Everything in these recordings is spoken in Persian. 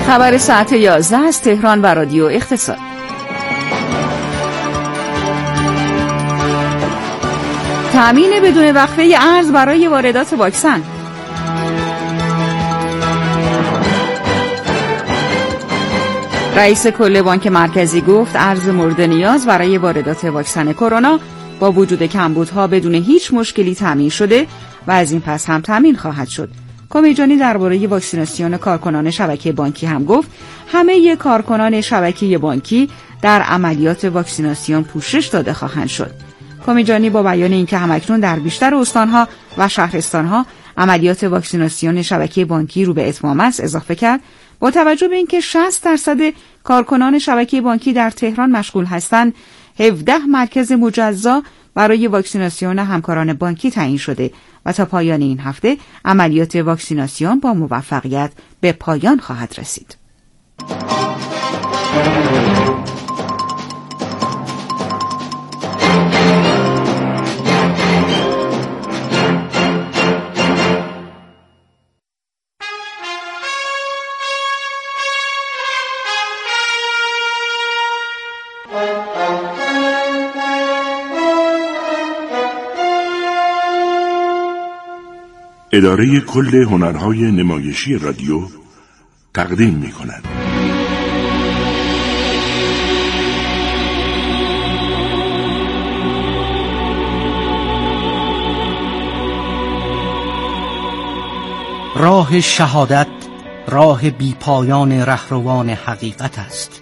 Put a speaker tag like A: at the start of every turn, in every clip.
A: خبر ساعت 11 از تهران و رادیو اقتصاد. تأمین بدون وقفه ارز برای واردات واکسن. رئیس کل بانک مرکزی گفت ارز مورد نیاز برای واردات واکسن کرونا با وجود کمبودها بدون هیچ مشکلی تامین شده و از این پس هم تامین خواهد شد. کمیجانی درباره واکسیناسیون کارکنان شبکه بانکی هم گفت همه کارکنان شبکه بانکی در عملیات واکسیناسیون پوشش داده خواهند شد. کمیجانی با بیان اینکه همکنون در بیشتر استانها و شهرستانها عملیات واکسیناسیون شبکه بانکی رو به اتمام است اضافه کرد با توجه به اینکه 60% کارکنان شبکه بانکی در تهران مشغول هستند 17 مرکز مجزا برای واکسیناسیون همکاران بانکی تعیین شده و تا پایان این هفته عملیات واکسیناسیون با موفقیت به پایان خواهد رسید.
B: اداره کل هنرهای نمایشی رادیو تقدیم می‌کند.
C: راه شهادت راه بی پایان رهروان حقیقت است.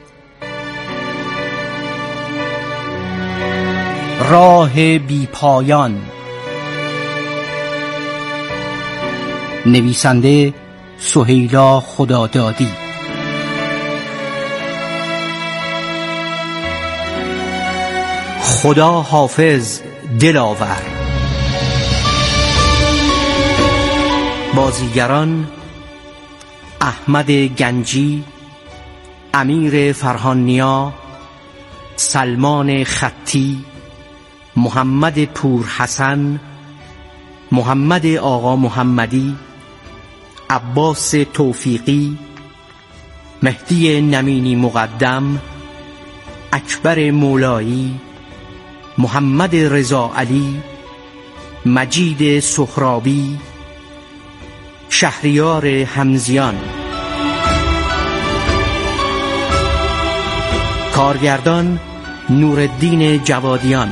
C: راه بی پایان. نویسنده سهیلا خدادادی. خدا حافظ دلاور. بازیگران: احمد گنجی، امیر فرهانیا، سلمان خطی، محمد پورحسن، محمد آقا محمدی، عباس توفیقی، مهدی نمینی مقدم، اکبر مولایی، محمد رضا علی، مجید سهرابی، شهریار حمزیان. کارگردان: نورالدین جوادیان.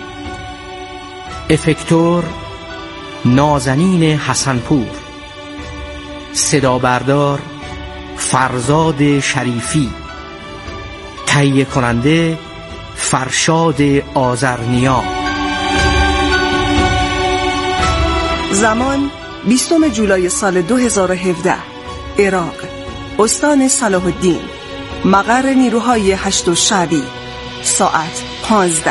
C: افکتور: نازنین حسنپور. صدا بردار: فرزاد شریفی. تهیه کننده: فرشاد آذرنیا.
D: زمان: 20 جولای سال 2017. عراق، استان صلاح الدین. مقر نیروهای 8 شعبی. ساعت 15.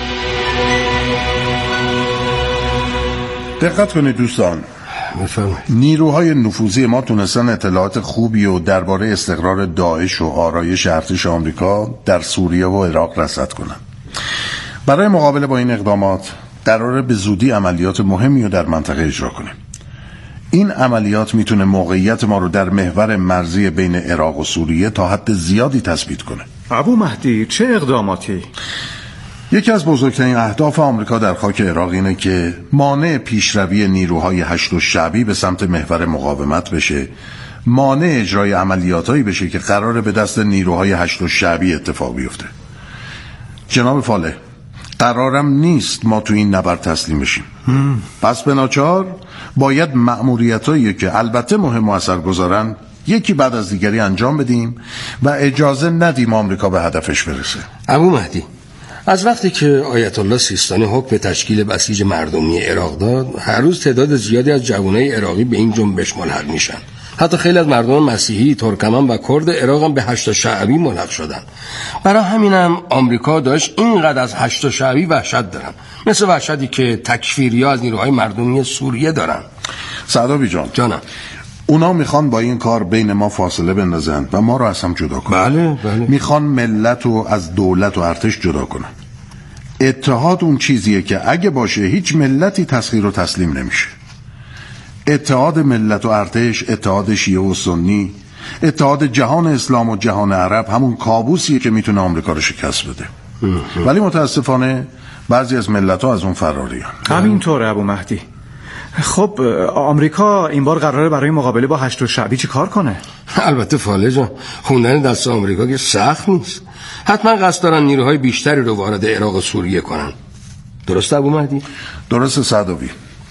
E: دقت کنید دوستان، نیروهای نفوذی ما تونستن اطلاعات خوبی و درباره استقرار داعش و آرایش ارتش آمریکا در سوریه و عراق رصد کنن. برای مقابله با این اقدامات قراره به زودی عملیات مهمی رو در منطقه اجرا کنیم. این عملیات میتونه موقعیت ما رو در محور مرزی بین عراق و سوریه تا حد زیادی تثبیت کنه.
F: ابو مهدی، چه اقداماتی؟
E: یکی از بزرگترین اهداف آمریکا در خاک عراق اینه که مانع پیشروی نیروهای 8 شعبی به سمت محور مقاومت بشه، مانع اجرای عملیاتایی بشه که قراره به دست نیروهای 8 شعبی اتفاق بیفته. جناب فالح، قرارم نیست ما تو این نبرد تسلیم بشیم. پس به ناچار باید مأموریتایی که البته مهم و اثرگذارن یکی بعد از دیگری انجام بدیم و اجازه ندیم آمریکا به هدفش برسه.
G: ابو مهدی، از وقتی که آیت الله سیستانی حکم تشکیل بسیج مردمی عراق داد، هر روز تعداد زیادی از جوانای عراقی به این جنبش ملحق میشن. حتی خیلی از مردم مسیحی، ترکمن و کرد عراق هم به 8 شعبی ملحق شدن. برای همینم آمریکا داشت اینقدر از 8 شعبی وحشت دارن، مثل وحشتی که تکفیریا از نیروهای مردمی سوریه دارن.
E: سعدابی جانم، اونا میخوان با این کار بین ما فاصله بندازن و ما رو از هم جدا کنن.
G: بله.
E: میخوان ملت رو از دولت و ارتش جدا کنن. اتحاد اون چیزیه که اگه باشه هیچ ملتی تسخیر و تسلیم نمیشه. اتحاد ملت و ارتش، اتحاد شیعه و سنی، اتحاد جهان اسلام و جهان عرب همون کابوسیه که میتونه آمریکا رو شکست بده. ولی متاسفانه بعضی از ملت‌ها از اون فراریان.
F: همینطوره ابو مهدی. خب آمریکا این بار قراره برای مقابله با هشت شعبی چی کار کنه؟
G: البته فاله جان، خوندن دست آمریکا که سخت نیست. حتما قصد دارن نیروهای بیشتری رو وارد عراق و سوریه کنن. درسته ابو مهدی؟
E: درسته صدوی.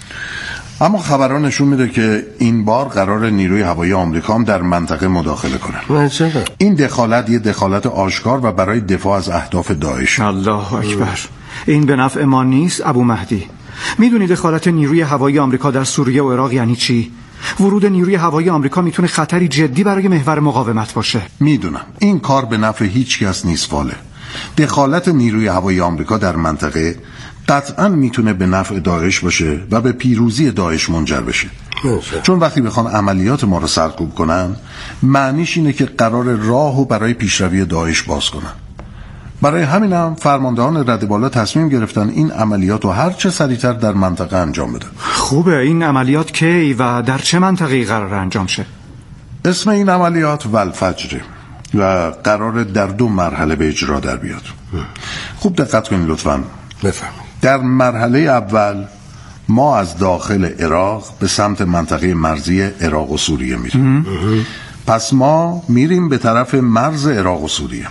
E: اما خبران نشون میده که این بار قرار نیروی هوایی آمریکا هم در منطقه مداخله کنن. این دخالت یه دخالت آشکار و برای دفاع از اهداف داعش.
F: الله اکبر. این به نفع ما نیست ابو مهدی. میدونی دخالت نیروی هوایی آمریکا در سوریه و عراق یعنی چی؟ ورود نیروی هوایی آمریکا میتونه خطری جدی برای محور مقاومت باشه.
E: میدونم این کار به نفع هیچ کس نیست فاله. دخالت نیروی هوایی آمریکا در منطقه قطعا میتونه به نفع داعش باشه و به پیروزی داعش منجر بشه. چون وقتی بخوان عملیات ما رو سرکوب کنن، معنیش اینه که قرار راهو برای پیشروی داعش باز کنن. برای همینم فرماندهان رده بالا تصمیم گرفتن این عملیات رو هر چه سریعتر در منطقه انجام بدن.
F: خوبه. این عملیات کی و در چه منطقه‌ای قرار انجام شه؟
E: اسم این عملیات ولفجره و قرار در 2 مرحله به اجرا در بیاد. خوب دقت کنید لطفاً.
G: بفرمایید.
E: در مرحله اول ما از داخل عراق به سمت منطقه مرزی عراق و سوریه میریم. پس ما میریم به طرف مرز عراق و سوریه.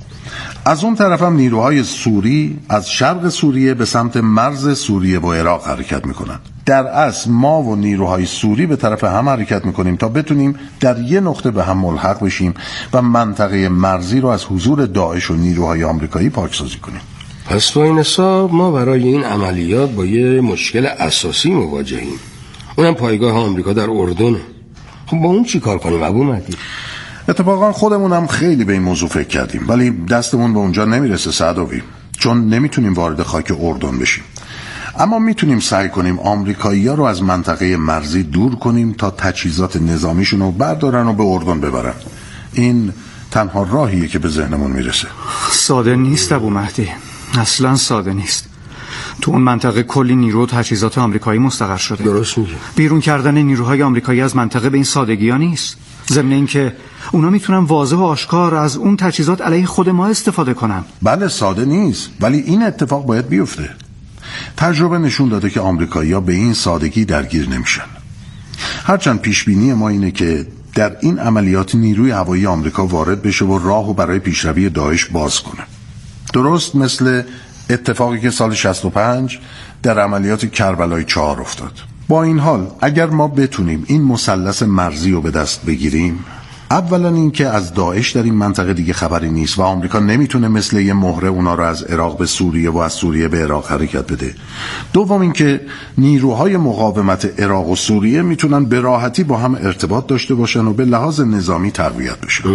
E: از اون طرف هم نیروهای سوری از شرق سوریه به سمت مرز سوریه و عراق حرکت میکنن. در اصل ما و نیروهای سوری به طرف هم حرکت میکنیم تا بتونیم در یه نقطه به هم ملحق بشیم و منطقه مرزی رو از حضور داعش و نیروهای آمریکایی پاکسازی کنیم.
G: پس با این حساب ما برای این عملیات با یه مشکل اساسی مواجهیم. اونم پایگاه آمریکا در اردن. خب با اون چی کار کنیم ابو مهدی؟
E: اتفاقا خودمونم خیلی به این موضوع فکر کردیم، ولی دستمون به اونجا نمیرسه صدوی، چون نمیتونیم وارد خاک اردن بشیم. اما میتونیم سعی کنیم آمریکایی‌ها رو از منطقه مرزی دور کنیم تا تجهیزات نظامیشون رو بردارن و به اردن ببرن. این تنها راهیه که به ذهنمون میرسه.
F: ساده نیست ابو مهدی، اصلا ساده نیست. تو اون منطقه کلی نیرو و تجهیزات آمریکایی مستقر شده.
G: درست میگی.
F: بیرون کردن نیروهای آمریکایی از منطقه به این سادگی‌ها نیست. ضمن اینکه اونا میتونن واضح و آشکار از اون تجهیزات علیه خود ما استفاده کنن.
E: بله ساده نیست، ولی این اتفاق باید بیفته. تجربه نشون داده که آمریکایی‌ها به این سادگی درگیر نمیشن. هرچند پیشبینی ما اینه که در این عملیات نیروی هوایی آمریکا وارد بشه و راهو برای پیشروی داعش باز کنه. درست مثل اتفاقی که سال 65 در عملیات کربلای 4 افتاد. با این حال اگر ما بتونیم این مثلث مرزی رو به دست بگیریم، اولا این که از داعش در این منطقه دیگه خبری نیست و آمریکا نمیتونه مثل یه مهره اونا رو از عراق به سوریه و از سوریه به عراق حرکت بده. دوم این که نیروهای مقاومت عراق و سوریه میتونن به راحتی با هم ارتباط داشته باشن و به لحاظ نظامی تقویت بشن.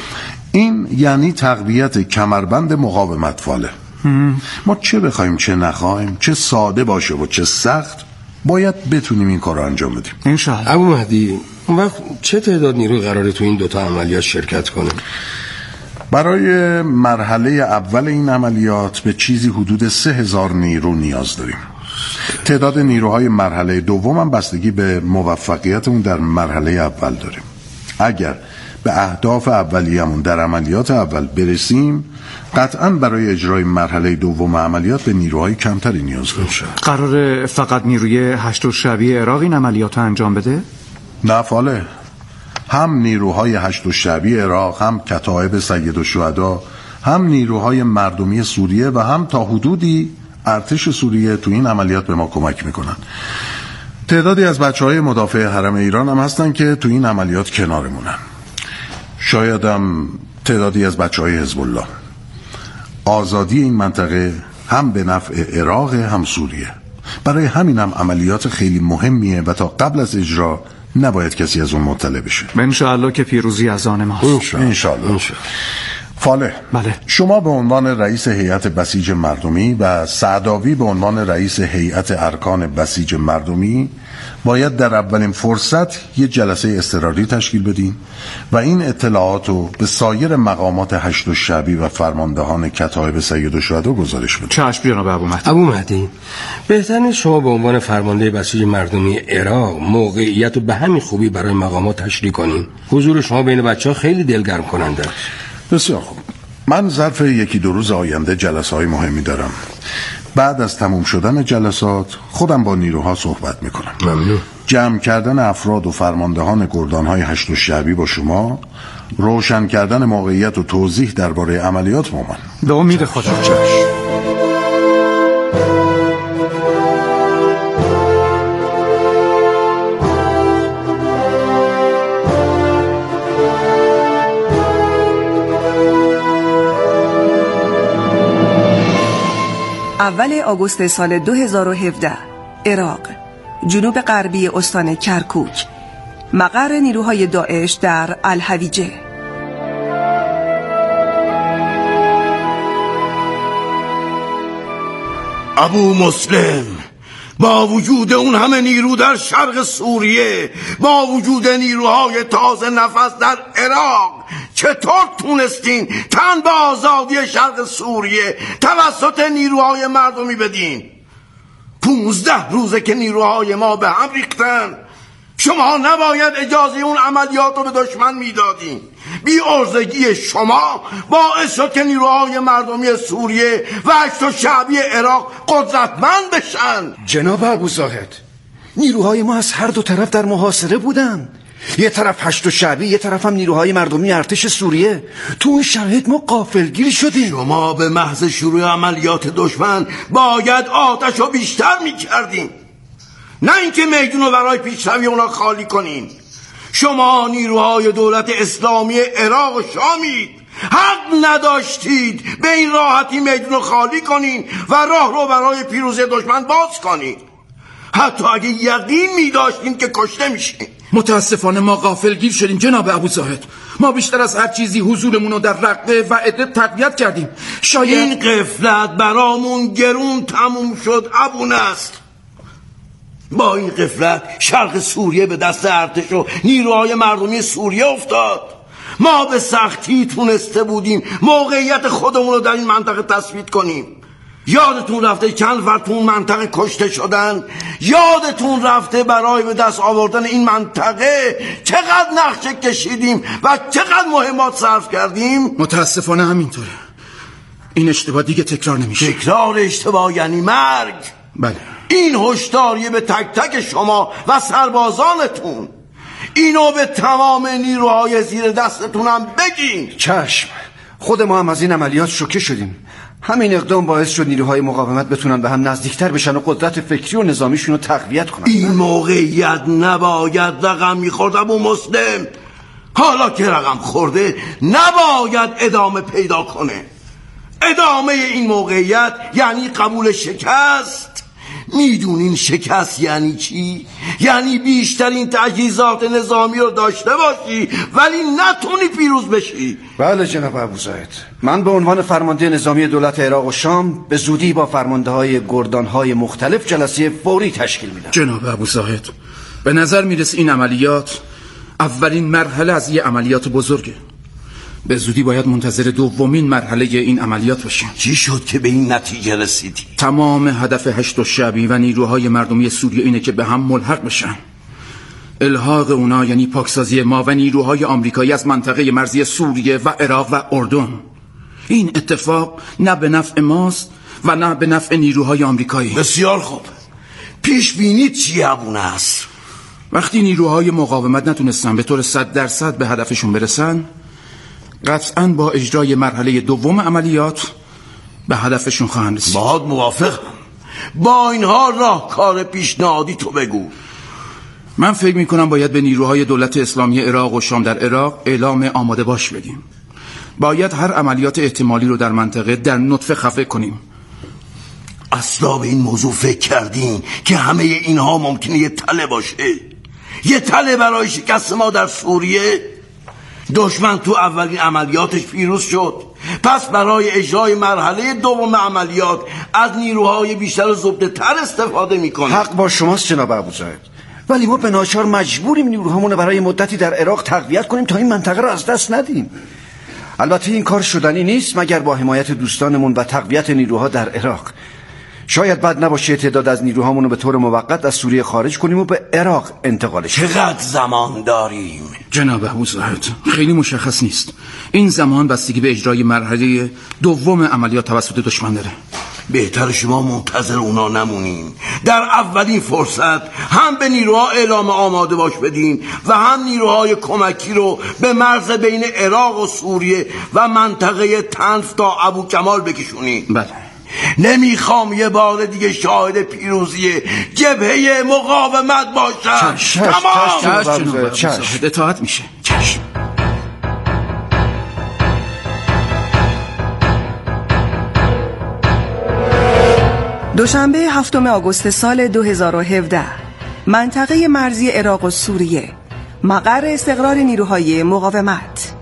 E: این یعنی تقویت کمربند مقاومت فاله. ما چه بخوایم چه نخوایم، چه ساده باشه و چه سخت، باید بتونیم این کار رو انجام بدیم.
F: انشاءالله.
G: ابو مهدی اون وقت چه تعداد نیروی قراره تو این 2 عملیات شرکت کنه؟
E: برای مرحله اول این عملیات به چیزی حدود 3000 نیرو نیاز داریم. تعداد نیروهای مرحله دوم هم بستگی به موفقیتمون در مرحله اول داریم. اگر به اهداف اولیه‌مون در عملیات اول برسیم، قطعاً برای اجرای مرحله دوم عملیات به نیروهای کمتری نیاز داریم.
F: قراره فقط نیروی هشت شعبی عراق این عملیات رو انجام بده؟
E: نه فاله. هم نیروهای هشت شعبی عراق، هم کتایب سید الشهدا، هم نیروهای مردمی سوریه و هم تا حدودی ارتش سوریه تو این عملیات به ما کمک میکنن. تعدادی از بچه‌های مدافع حرم ایران هم هستن که تو این عملیات کنارمونن. شاید هم تعدادی از بچه‌های حزب الله. آزادی این منطقه هم به نفع عراق هم سوریه. برای همینم عملیات خیلی مهمیه و تا قبل از اجرا نباید کسی از اون مطلع بشه.
F: انشاءالله که پیروزی از آن ماست.
E: انشاءالله. فالح،
F: بله.
E: شما به عنوان رئیس هیئت بسیج مردمی و سعداوی به عنوان رئیس هیئت ارکان بسیج مردمی باید در اولین فرصت یه جلسه اضطراری تشکیل بدین و این اطلاعات رو به سایر مقامات هشت الشعبی و فرماندهان کتایب سید الشهدا گزارش بدین.
F: چشم جناب ابو مهدی.
G: ابو مهدی، بهتر نیست شما به عنوان فرمانده بسیج مردمی عراق موقعیت رو به همین خوبی برای مقامات تشریح کنین؟ حضور شما بین بچه‌ها خیلی دلگرم کننده است.
E: بسیار خوب. من ظرف یکی دو روز آینده جلسه های مهمی دارم. بعد از تموم شدن جلسات خودم با نیروها صحبت میکنم.
G: ممنون.
E: جمع کردن افراد و فرماندهان گردانهای هشت الشعبی با شما، روشن کردن موقعیت و توضیح درباره عملیات مومن.
F: به امید خدا.
D: اول آگوست سال 2017 عراق، جنوب غربی استان کرکوک، مقر نیروهای داعش در الحویجه.
H: ابو مسلم، با وجود اون همه نیرو در شرق سوریه، با وجود نیروهای تازه نفس در عراق، چطور تونستین تن به آزادی شرق سوریه توسط نیروهای مردمی بدین؟ 15 روزه که نیروهای ما به هم ریختن. شما نباید اجازه اون عملیات رو به دشمن میدادین. بی عرضگی شما باعث شد که نیروهای مردمی سوریه و هشت الشعبی عراق قدرتمند بشن.
I: جناب ابو زاهد، نیروهای ما از هر دو طرف در محاصره بودن. یه طرف هشت الشعبی، یه طرف هم نیروهای مردمی ارتش سوریه. تو اون شرایط ما غافلگیر شدیم.
H: شما به محض شروع عملیات دشمن باید آتش رو بیشتر میکردین، نه اینکه میدون رو برای پیشروی اونا خالی کنین. شما نیروهای دولت اسلامی عراق و شامید، حق نداشتید به این راحتی میدون رو خالی کنین و راه رو برای پیروزی دشمن باز کنین، حتی اگه یقین میداشتین که کشته میشین.
J: متاسفانه ما غافلگیر شدیم جناب ابو زاهد. ما بیشتر از هر چیزی حضورمون رو در رقه و ادلب تقویت کردیم. شاید
H: این غفلت برامون گرون تموم شد ابو نصر. با این غفلت شرق سوریه به دست ارتش و نیروهای مردمی سوریه افتاد. ما به سختی تونسته بودیم موقعیت خودمون رو در این منطقه تثبیت کنیم. یادتون رفته چند فرد تو اون منطقه کشته شدن؟ یادتون رفته برای به دست آوردن این منطقه چقدر نقشه کشیدیم و چقدر مهمات صرف کردیم؟
J: متاسفانه همینطوره. این اشتباه دیگه تکرار نمیشه.
H: تکرار اشتباه یعنی مرگ.
J: بله.
H: این هشداریه به تک تک شما و سربازانتون. اینو به تمام نیروهای زیر دستتونم بگین.
I: چشم. خود ما هم از این عملیات شوکه شدیم. همین اقدام باعث شد نیروهای مقاومت بتونن به هم نزدیکتر بشن و قدرت فکری و نظامیشون رو تقویت کنن.
H: این موقعیت نباید رقم میخورد ابو مسلم. حالا که رقم خورده نباید ادامه پیدا کنه. ادامه این موقعیت یعنی قبول شکست. میدونین شکست یعنی چی؟ یعنی بیشترین تجهیزات نظامی رو داشته باشی ولی نتونی پیروز بشی.
I: بله جناب ابو زاهد، من به عنوان فرمانده نظامی دولت عراق و شام به زودی با فرمانده های گردانهای مختلف جلسه فوری تشکیل میدم.
J: جناب ابو زاهد، به نظر میرسه این عملیات اولین مرحله از یه عملیات بزرگه. به زودی باید منتظر دومین مرحله این عملیات باشیم.
H: چی شد که به این نتیجه رسیدی؟
J: تمام هدف هشت الشعبی و نیروهای مردمی سوریه اینه که به هم ملحق بشن. الحاق اونا یعنی پاکسازی ما و نیروهای آمریکایی از منطقه مرزی سوریه و عراق و اردن. این اتفاق نه به نفع ماست و نه به نفع نیروهای آمریکایی.
H: بسیار خوب. پیش بینی چیه ابو نصر؟
J: وقتی نیروهای مقاومت نتونستن به طور 100% به هدفشون برسن، قطعاً با اجرای مرحله دوم عملیات به هدفشون خواهند رسید.
H: باهات موافقم. با اینها راهکار پیشنهادی تو بگو.
J: من فکر میکنم باید به نیروهای دولت اسلامی عراق و شام در عراق اعلام آماده باش بدیم. باید هر عملیات احتمالی رو در منطقه در نطفه خفه کنیم.
H: اصلا به این موضوع فکر کردین که همه اینها ممکنه یه تله باشه؟ یه تله برای شکست ما در سوریه؟ دشمن تو اولین عملیاتش پیروز شد. پس برای اجرای مرحله دوم عملیات از نیروهای بیشتر و زبده‌تر استفاده میکنه.
I: حق با شماست جناب ابوزاید، ولی ما به ناچار مجبوریم نیروهامون برای مدتی در عراق تقویت کنیم تا این منطقه رو از دست ندیم. البته این کار شدنی نیست مگر با حمایت دوستانمون و تقویت نیروها در عراق. شاید بد نباشه تعداد از نیروهامون رو به طور موقت از سوریه خارج کنیم و به عراق انتقالش کنیم.
H: چقدر زمان داریم؟
J: جناب ابوزاید خیلی مشخص نیست. این زمان بستگی به اجرای مرحله دوم عملیات توسط دشمن داره.
H: بهتر شما منتظر اونا نمونین. در اولین فرصت هم به نیروها اعلام آماده باش بدین و هم نیروهای کمکی رو به مرز بین عراق و سوریه و منطقه طنف تا ابو کمال بکشونین.
J: بله.
H: نمیخوام یه بار دیگه شاهد پیروزی جبهه مقاومت باشم.
J: تمام. چشم. اطاعت میشه. چشم.
D: دوشنبه 7 آگوست سال 2017 منطقه مرزی عراق و سوریه، مقر استقرار نیروهای مقاومت.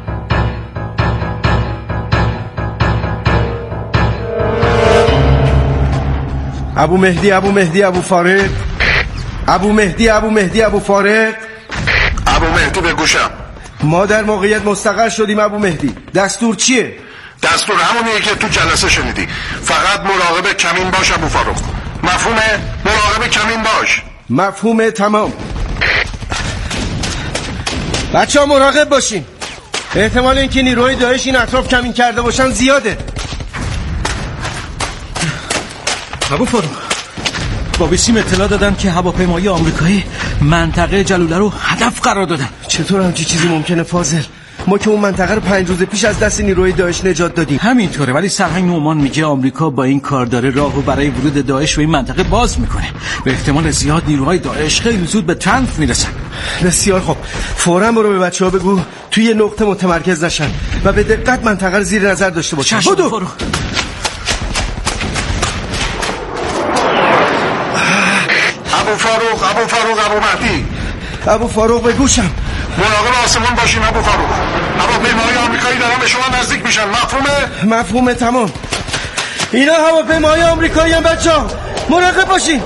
K: ابو مهدی ابو فارغ. ابو فارغ.
E: ابو مهدی به گوشم.
K: ما در موقعیت مستقر شدیم ابو مهدی. دستور چیه؟
E: دستور همونیه که تو جلسه شنیدی. فقط مراقب کمین باش ابو فاروق. مفهومه؟ مراقب کمین باش.
K: مفهومه. تمام. بچه ها مراقب باشین. احتمال اینکه نیروهای داعش این اطراف کمین کرده باشن زیاده.
C: ابو فاروق، با بیسیم اطلاع دادن که هواپیمای آمریکایی منطقه جلوله رو هدف قرار دادن.
K: چطور همچی چیزی ممکنه فاضل؟ ما که اون منطقه رو 5 روز پیش از دست نیروهای داعش نجات دادیم.
C: همینطوره، ولی سرهنگ نومان میگه آمریکا با این کار داره راهو برای ورود داعش به این منطقه باز میکنه. به احتمال زیاد نیروهای داعش خیلی زود به طنف میرسن.
K: بسیار خوب، فوراً برو به بچه‌ها بگو توی یه نقطه متمرکز نشن و به دقت منطقه رو زیر نظر داشته باشن.
C: بدو.
E: ابو مهدی.
K: ابو فاروق به گوشم.
E: مراقب آسمون باشین ابو فاروق. هواپیماهای آمریکایی دارن به شما نزدیک میشن. مفهومه؟
K: مفهومه. تمام. اینا هواپیماهای آمریکایی هم بچه‌ها. مراقب باشین.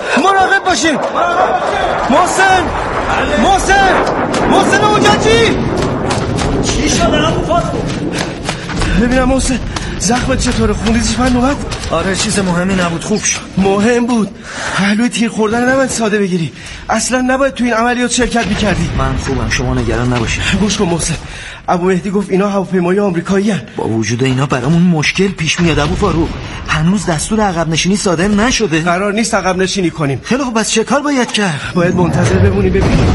K: محسن اوجاجی.
C: چی شده ابو فاروق؟
K: ببینم محسن، زخمت چطوره؟ خونریزیش من اومد؟
C: آره، چیز مهمی نبود، خوب شد.
K: مهم بود. پهلوی تیر خوردن نباید ساده بگیری. اصلا نباید تو این عملیات شرکت میکردی.
C: من خوبم، شما نگران نباشید.
K: گوش کن محسن، ابو مهدی گفت اینا هواپیمای آمریکایی هستن.
C: با وجود اینا برامون مشکل پیش میاد ابو فاروق. هنوز دستور عقب نشینی صادر نشده.
K: قرار نیست عقب نشینی کنیم.
C: خیلی خب، بس چه کار باید کرد؟
K: باید منتظر بمونیم ببینیم.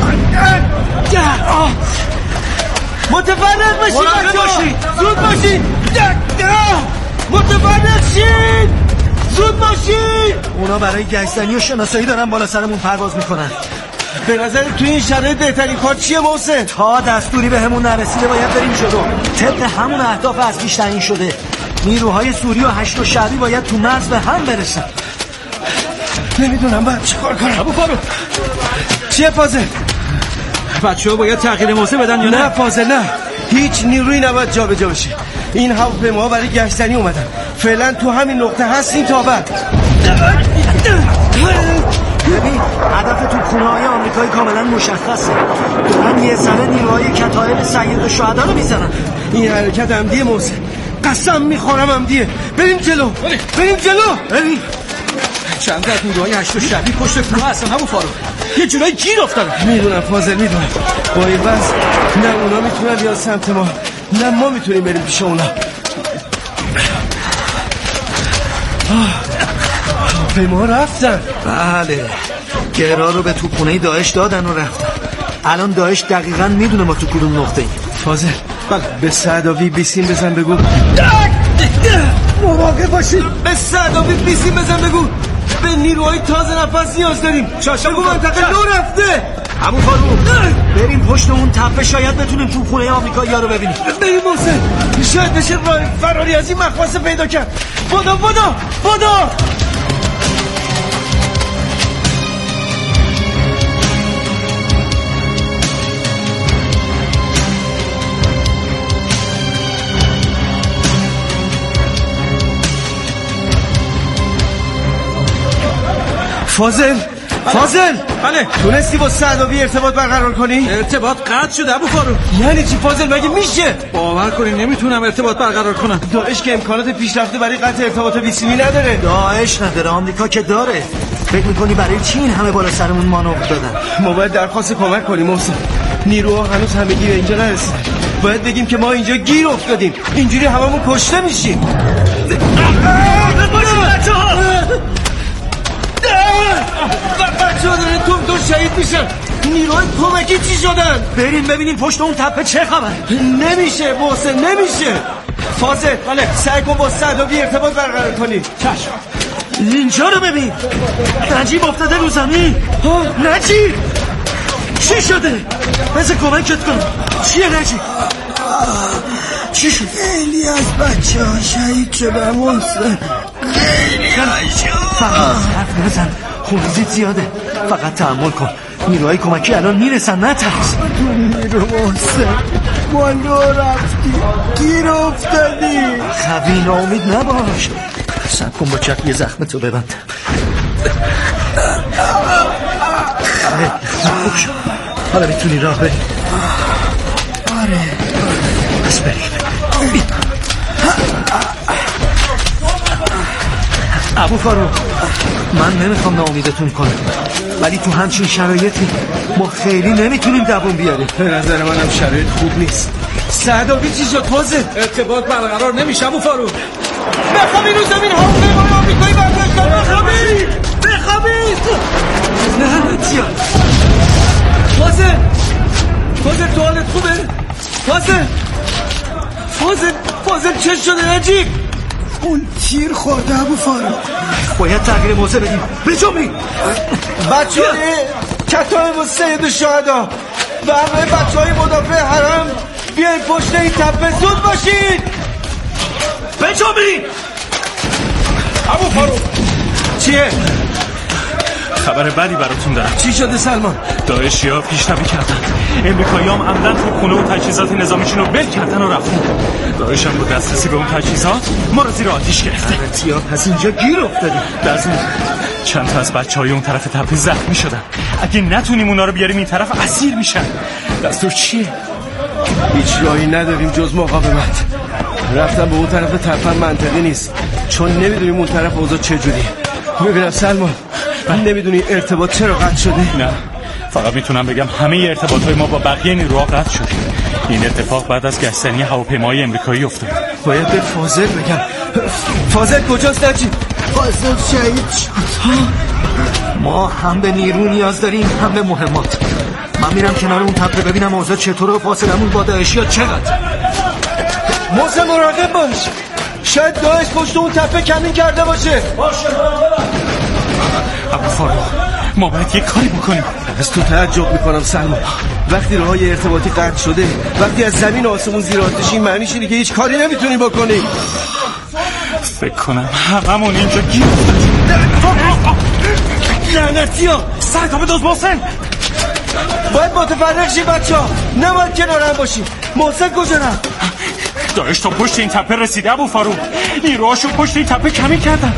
K: متفرق باشین. زود باشین. متفرق شین. زود باشین.
C: اونا برای گشتنی و شناسایی دارن بالا سرمون پرواز میکنن.
K: به نظر توی این شرایط بهترین کار چیه محسن؟
C: تا دستوری بهمون نرسیده باید بریم جلو. طبق همون اهداف اصلیش تعیین شده. نیروهای سوری و 8 شعبی باید تو مرز به هم برسن.
K: نمیدونم باید چی کار کنم.
C: ابو فاروق
K: چیه فاضل؟
C: بچه‌ها باید تغییر موضع بدن یا
K: نه فاضل نه. هیچ نیرویی نباید جا به جا بشه. این هواپیماها برای گشتنی اومدن. فعلا تو همین نقطه هستیم تا بعد.
C: ببین، هدف توپخونه‌های آمریکایی کاملا مشخصه. دارن یه سره نیروهای کتایب سید الشهدا رو میزنن.
K: این حرکت عمدیه محسن. قسم میخورم عمدیه. بریم جلو.
C: ببین چند از نیروهای 8 شعبی پشت کوه هستن ابو فاروق. یه جورایی گیر افتادن.
K: میدونم فاضل، میدونم. با این وضع نه اونا میتونن بیان سمت ما، نه ما میتونیم بریم پیش اونا. هواپیما رفتن.
C: بله، گرا رو به توپخونه داعش دادن و رفتن. الان داعش دقیقاً میدونه ما تو کدوم نقطه ایم.
K: فاضل، به سعداوی بیسیم بزن بگو. مراقب باشید. به سعداوی بیسیم بزن بگو به نیروهای تازه نفس نیاز داریم. بگو منطقه نو رفته.
C: ابو فاروق بریم پشت اون تپه، شاید بتونیم توپخونه آمریکایی‌ها رو ببینیم.
K: بریم محسن، شاید بشه راه فراری از این مخمصه پیدا کرد. بدو فاضل
C: بله
K: تونستی با سعدابی ارتباط برقرار کنی؟
C: ارتباط قطع شده ابو فاروق.
K: یعنی چی فاضل؟ مگه میشه؟
C: باور کنی نمیتونم ارتباط برقرار کنم.
K: داعش که امکانات پیشرفته برای قطع ارتباط بیسیمی نداره.
L: داعش نداره، آمریکا که داره. فکر میکنی برای چی این همه بالا سرمون مانور دادن؟
K: ما باید درخواست کمک کنیم محسن. نیروها هنوز همگی به اینجا نرسیدن. باید بگیم که ما اینجا گیر افتادیم، اینجوری هممون کشته میشیم. بچه ها دارن تون شهید میشن. نیروهای کمکی چی شدن؟
L: بریم ببینیم پشت اون تپه چه خبر.
K: نمیشه محسن، نمیشه. فاضل سعی کن با سعدابی ارتباط برقرار کنی.
L: چشم. اینجا رو ببین، نجیب افتاده رو زمین. نجیب چی شده؟ بذار کمکت کنم. چیه نجیب؟ چی شد؟
K: خیلی از بچه ها شهید شدن محسن.
L: فقط حرف نزن، خونریزی زیاده. فقط تحمل کن، نیروهای کمکی الان میرسن. نترس.
K: نیرو محسن، ما لو رفتی، گیر افتادی.
L: خوی ناامید نباش. سب کن با چقی زخمتو ببند. خوب شد، حالا میتونی راه بری.
K: آره
L: بس بریم. ابو فاروق، من نمیخوام ناامیدتون کنم، ولی تو همچین شرایطی ما خیلی نمیتونیم دووم بیاریم.
K: به نظر منم شرایط خوب نیست. سعدابی چی شد فاضل؟
C: ارتباط برقرار نمیشه ابو فاروق.
K: بخوابین رو زمین، هواپیمای آمریکایی برداشتن. بخوابین.
L: نه تیا.
K: فاضل تو حالت خوبه؟ فاضل چه شده نجیب؟ اون تیر خورده ابو فاروق.
L: باید تغییر موضع بدیم. بجنبید
K: بچه های کتایب و سید الشهدا و همه بچه های مدافع حرم بیاین پشت این تپه، زود باشید.
L: بجنبید.
C: ابو فاروق
K: چیه؟
C: خبر بدی براتون دارم.
K: چی شده سلمان؟
C: داعشی‌ها پیشروی کردن. امریکایی‌ها هم عمدن تو خونه و تجهیزات نظامیشون رو ول کردن و رفتن. داعش هم با دسترسی به اون تجهیزات ما رو زیر آتیش گرفته.
L: تیا پس اینجا گیر افتادیم.
C: در ضمن چند تا از بچه‌های اون طرف تپه زخمی شدن. اگه نتونیم اونا رو بیاریم این طرف اسیر میشن. دستور چیه؟
K: هیچ راهی نداریم جز مقاومت. رفتن به اون طرف تپه منطقی نیست، چون نمیدونیم اون طرف اوضاع چجوریه. ببینم سلمان، نمیدونی ارتباط چرا قطع شده؟
C: نه، فقط میتونم بگم همه ارتباطات ما با بقیه نیروها قطع شده. این اتفاق بعد از گشتنی هواپیمای امریکایی افتاد.
K: باید به فاضل بگم. فاضل کجاست نجیب؟ فاضل شهید شد.
L: ما هم به نیرو نیاز داریم، هم به مهمات. من میرم کنار اون تپه ببینم اوضاع چطوره و فاصلمون با داعشی‌ها چقدر.
K: محسن مراقب باش، شاید داعش پشت اون تپه کمین کرده باشه.
C: باشه ابو فاروق، ما باید یک کاری بکنیم.
K: از تو تعجب میکنم سلمان. وقتی راههای ارتباطی قطع شده، وقتی از زمین و آسمون زیر آتشی، معنیش اینه که هیچ کاری نمیتونی بکنی.
C: فکر کنم هممون اینجا گیر افتادیم.
K: لعنتی‌ها،
C: سرکاپ دوز محسن.
K: باید متفرق شیم بچه‌ها، نباید کنار هم باشیم. محسن کجا رفت؟
C: داعش تا پشت این تپه رسیده ابو فاروق. نیروهاشون پشت این تپه کمین کردن.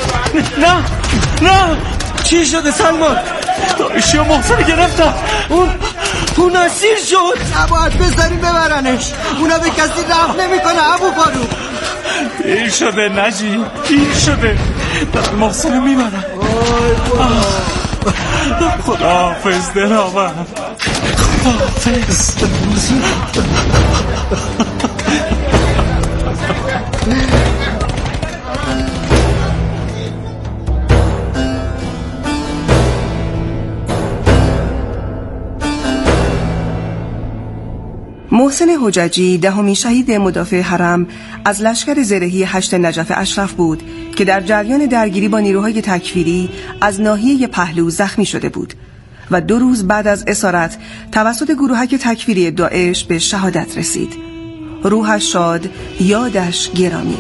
K: نه چی شده سلمان؟
C: داعشی ها محسن گرفتن.
K: اون اسیر شد.
L: نباید بذاریم ببرنش، اونا به کسی رحم نمیکنه ابو فاروق.
C: دیر شده نجیب، دیر شده. در محسن رو میبرن. خداحافظ دلاور، خداحافظ.
D: محسن حججی دهمین شهید مدافع حرم از لشکر زرهی 8 نجف اشرف بود که در جریان درگیری با نیروهای تکفیری از ناحیه پهلو زخمی شده بود و 2 روز بعد از اسارت توسط گروهک تکفیری داعش به شهادت رسید. روحش شاد، یادش گرامی.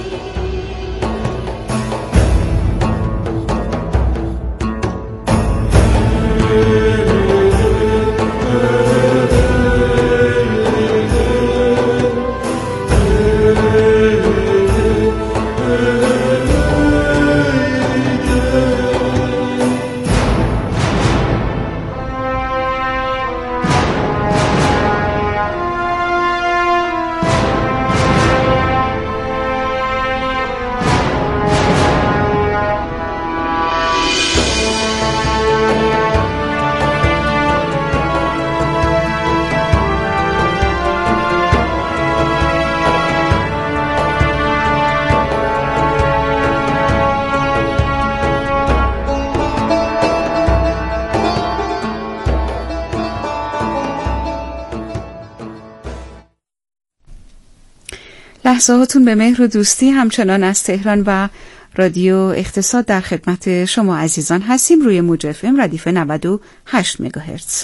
A: لحظه هاتون به مهر و دوستی همچنان از تهران و رادیو اقتصاد در خدمت شما عزیزان هستیم روی موج اف ام ردیف 98 مگاهرتز.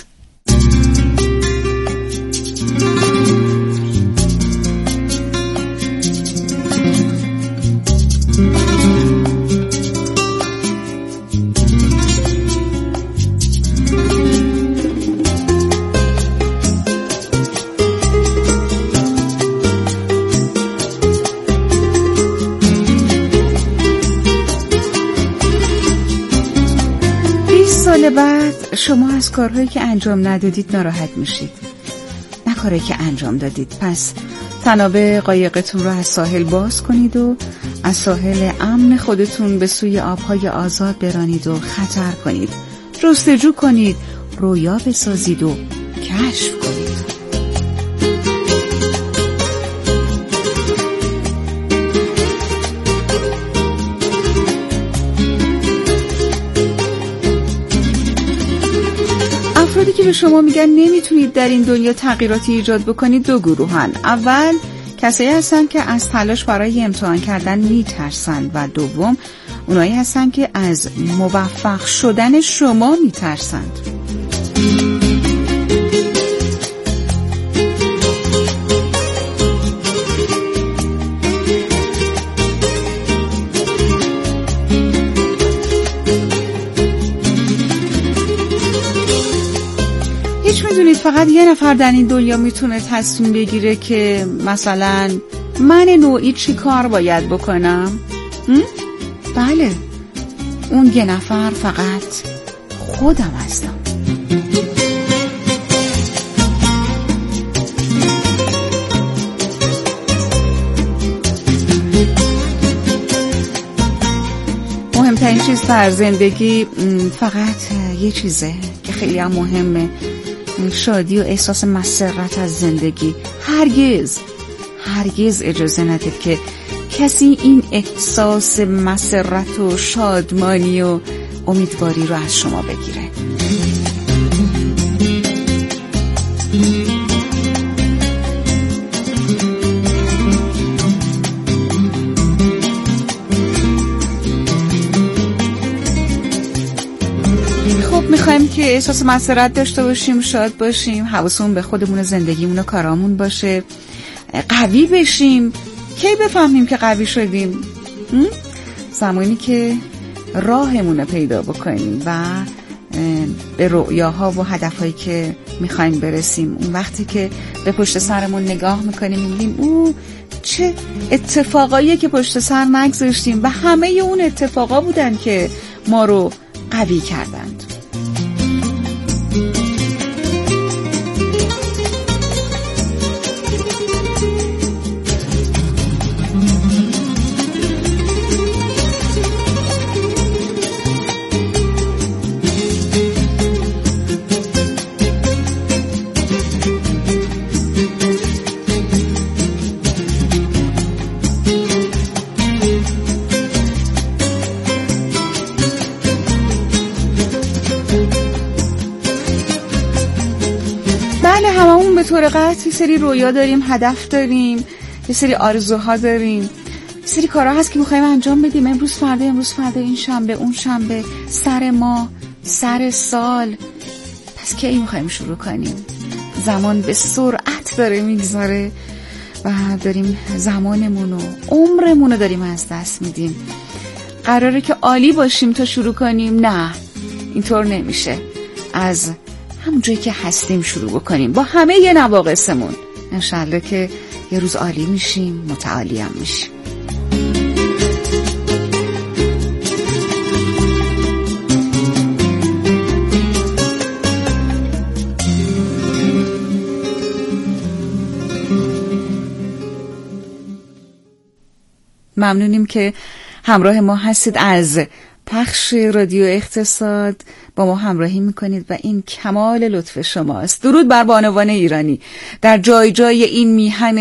A: سال بعد شما از کارهایی که انجام ندادید ناراحت میشید، نه کارهایی که انجام دادید. پس تنابه قایقتون رو از ساحل باز کنید و از ساحل امن خودتون به سوی آبهای آزاد برانید و خطر کنید، جستجو کنید، رویا بسازید و کشف کنید. افرادی که به شما میگن نمیتونید در این دنیا تغییراتی ایجاد بکنید دو گروهن. اول کسایی هستن که از تلاش برای امتحان کردن میترسن و دوم اونایی هستن که از موفق شدن شما میترسند. میدونید فقط یه نفر در این دنیا میتونه تصمیم بگیره که مثلا من نوعی چی کار باید بکنم؟ بله، اون یه نفر فقط خودم هستم. مهمترین چیز در زندگی فقط یه چیزه که خیلی هم مهمه، شادی و احساس مسرت از زندگی. هرگز اجازه ندید که کسی این احساس مسرت و شادمانی و امیدواری رو از شما بگیره. میخوایم که احساس مسرت داشته باشیم، شاد باشیم، حواسمون به خودمون، زندگیمون و کارامون باشه، قوی بشیم. کی بفهمیم که قوی شدیم؟ زمانی که راهمون رو پیدا بکنیم و به رؤیاها و هدفهایی که میخوایم برسیم. اون وقتی که به پشت سرمون نگاه میکنیم میبینیم چه اتفاقایی که پشت سر نگذاشتیم و همه اون اتفاقا بودن که ما رو قوی کردند. بله، هممون به طور قطع یه سری رویا داریم، هدف داریم، یه سری آرزوها داریم، یه سری کارها هست که میخوایم انجام بدیم. امروز فردا، این شنبه، اون شنبه، سر ماه، سر سال. پس کی میخوایم شروع کنیم؟ زمان به سرعت داره میگذاره و داریم زمانمون و عمرمون رو داریم از دست میدیم. قراره که عالی باشیم تا شروع کنیم؟ نه، اینطور نمیشه. از همون جایی که هستیم شروع بکنیم با همه ی نواقصمون. انشالله که یه روز عالی میشیم، متعالی هم میشیم. ممنونیم که همراه ما هستید. از پخش رادیو اقتصاد با ما همراهی میکنید و این کمال لطف شماست. درود بر بانوان ایرانی در جای جای این میهن